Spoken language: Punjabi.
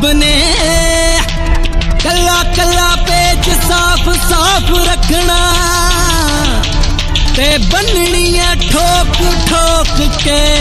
ने कला कला पेच साफ साफ रखना ते बननियां ठोक ठोक के